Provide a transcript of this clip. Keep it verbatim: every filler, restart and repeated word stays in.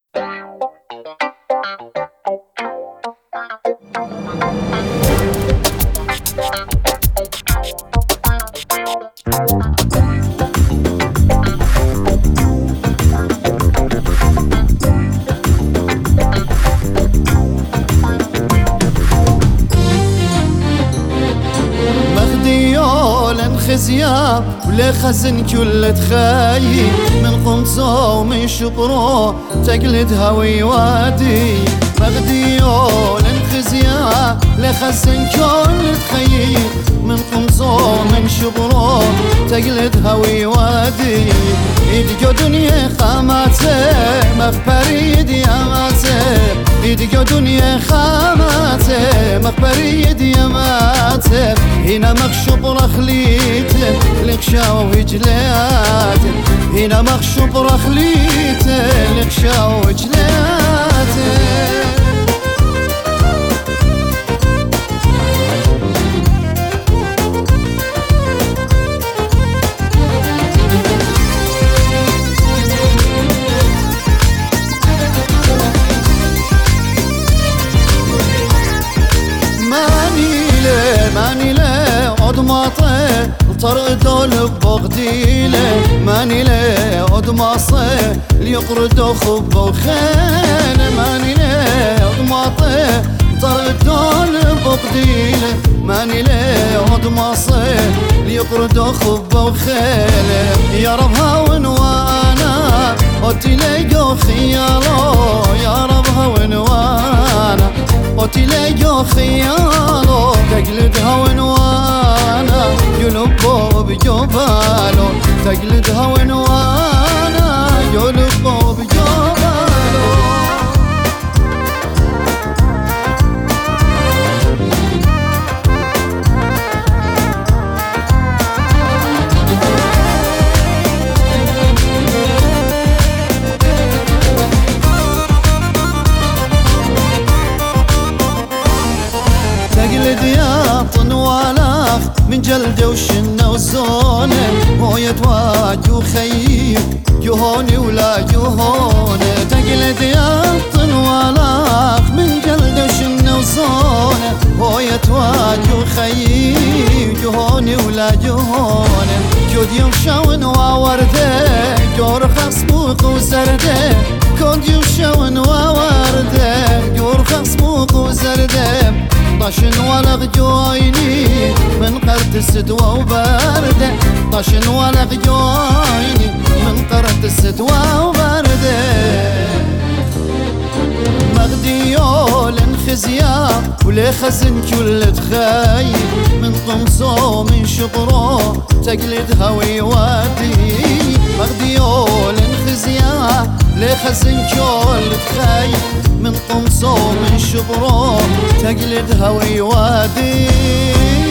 خزياب ولا خزن كل تخايب من قمصه ومن شبره تقلد هوي وادي مغديون خزياب لا خزن كل تخايب من قمصه ومن شبره تقلد هوي وادي إيديو دنيا خاماته مخبريد ياماته إيديو دنيا خاماته مخبريد ياماته هنا مخشوب رخليته لقشا وجلاته هنا مخشوب رخليته لقشا وجلاته ماني له عدماطه طردول بغديله ماني له عدماصه ليقردو خب وخيل ماني له عدماطه طردول بغديله ماني له عدماصه ليقردو خب وخيل يا رب هاون وانا قتليو خيالو يا رب هاون وانا قتليو خيالو تقلدها ونوانا يلبو بجبالو تقلدها ونوانا يلبو بجبالو تقلد يا طنوالاخ من جلده وشنه وزونه مويه واج وخيب جهوني ولا جهونه تقلد يا طنوالاخ من جلده وشنه وزونه مويه واج وخيب جهوني ولا جهونه جود يمشون وورده جور خصموق وزرده كود يمشون وورده جور خصموق وزرده طشن ولغ جويني من قرد السدوى وبرده طشن ولغ جويني من قرد السدوى وبرده مغديول خزياب ولا خزن كل تخايب من طمسه من شبره تقلد هوي وادي مغديول خزياب لا خزن كل تخايب من طمسه من شبره تقلد هوي وادي